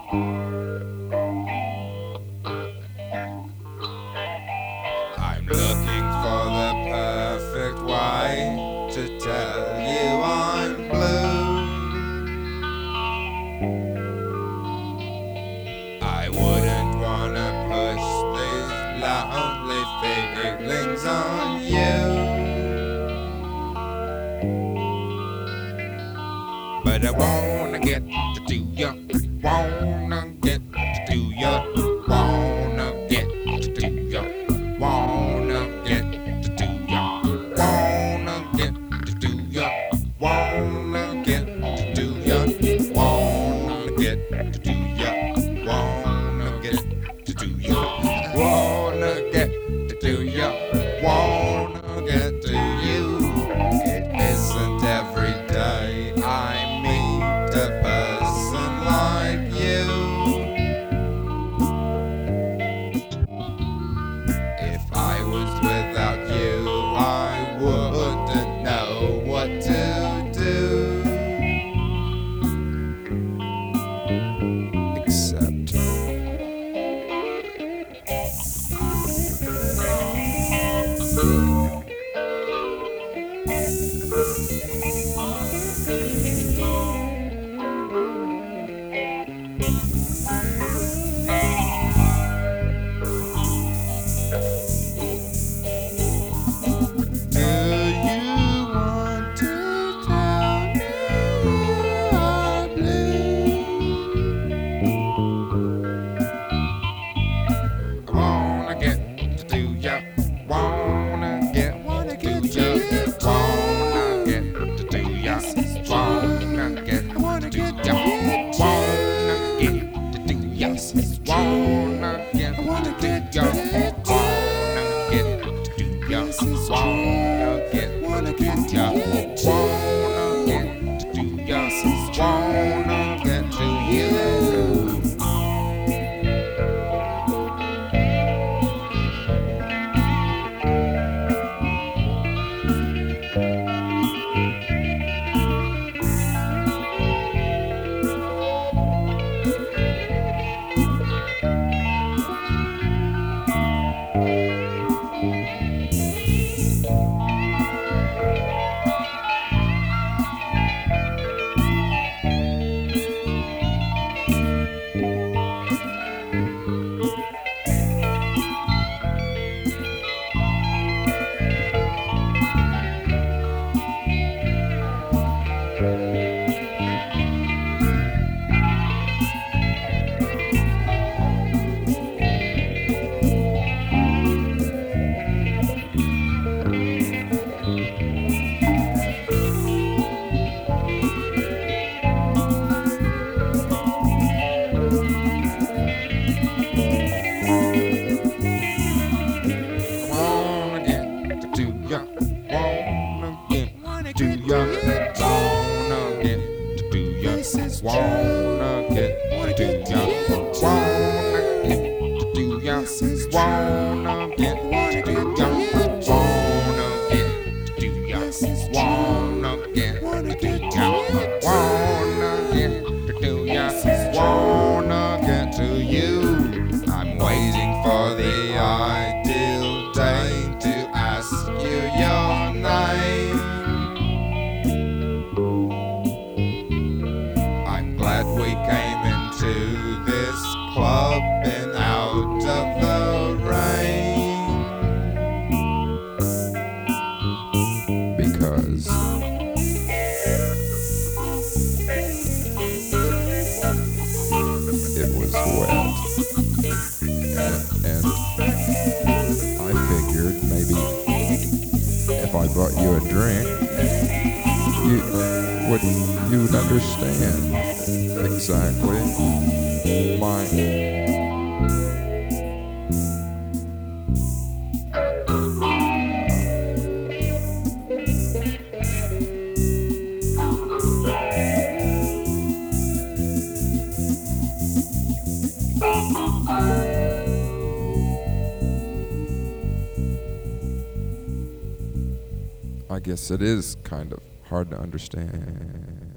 I'm looking for the perfect way to tell you I'm blue. I wouldn't wanna push these lonely feelings on you, but I wanna get to you, wanna get to you, wanna get to you, wanna get to you, wanna get to you, wanna get to you, wanna get to you, wanna get to you, wanna get to you, wanna get to you. It isn't every day I meet a person like you. If I was without you, I wouldn't know what to do. Except do you want to tell me I'm blue? I wanna get to ya, wanna get to ya, wanna get to ya, wanna get to ya, wanna get to ya, wanna get to ya, wanna get to ya, wanna get to ya, wanna get to ya, wanna get to ya, wanna get to you. Wanna get to ya, wanna get to ya, wanna get to ya, wanna get to ya, wanna get to ya, wanna get to ya, wanna get to ya, wanna get to ya, wanna get to ya, wanna get to you. I'm waiting for the ideal day to ask you your name. I'm glad we came into this club and out of the rain, because it was wet. And I figured maybe if I bought you a drink, you would understand exactly my. I guess it is kind of hard to understand.